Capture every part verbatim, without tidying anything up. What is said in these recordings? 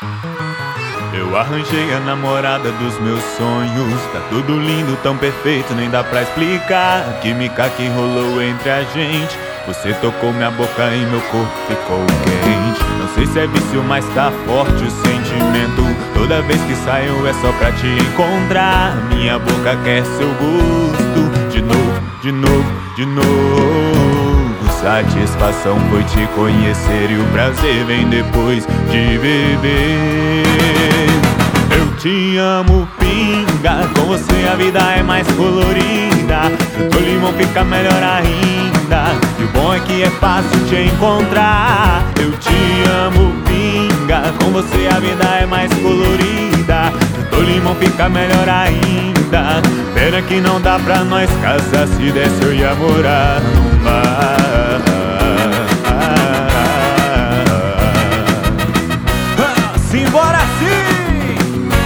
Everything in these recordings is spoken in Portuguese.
Eu arranjei a namorada dos meus sonhos. Tá tudo lindo, tão perfeito, nem dá pra explicar a química que rolou entre a gente. Você tocou minha boca e meu corpo ficou quente. Não sei se é vício, mas tá forte o sentimento. Toda vez que saio é só pra te encontrar. Minha boca quer seu gosto. De novo, de novo, de novo. Satisfação foi te conhecer e o prazer vem depois de beber. Eu te amo, pinga. Com você a vida é mais colorida. Junto limão fica melhor ainda. E o bom é que é fácil te encontrar. Eu te amo, pinga. Com você a vida é mais colorida. Junto limão fica melhor ainda. Pena que não dá pra nós casar. Se desse eu ia morar num bar. Simbora sim!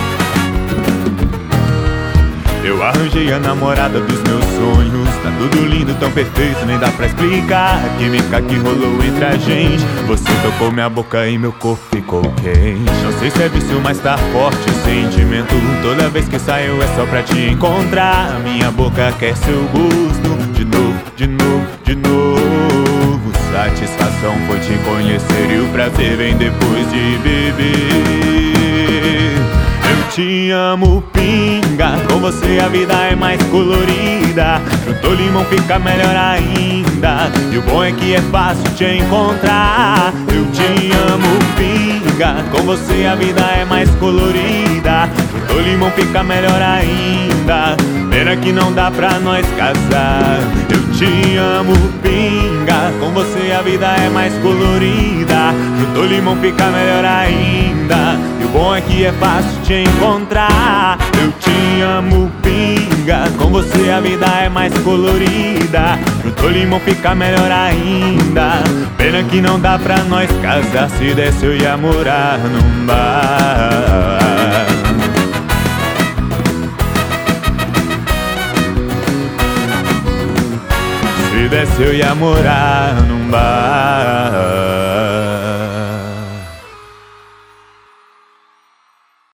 Eu arranjei a namorada dos meus sonhos. Tá tudo lindo, tão perfeito, nem dá pra explicar a química que rolou entre a gente. Você tocou minha boca e meu corpo ficou quente. Não sei se é vício, mas tá forte o sentimento. Toda vez que saio é só pra te encontrar. Minha boca quer seu gosto. De novo, de novo, de novo. Satisfação foi te conhecer e o prazer vem depois de beber. Eu te amo, pinga. Com você a vida é mais colorida. Junto limão fica melhor ainda. E o bom é que é fácil te encontrar. Eu te amo, pinga. Com você a vida é mais colorida. Junto limão fica melhor ainda. Pena que não dá pra nós casar. Eu te amo, pinga. Com você a vida é mais colorida. Junto limão fica melhor ainda. E o bom é que é fácil te encontrar. Eu te amo, pinga. Com você a vida é mais colorida. Junto limão fica melhor ainda. Pena que não dá pra nós casar. Se desse eu ia morar num bar. Se desse eu ia morar num bar.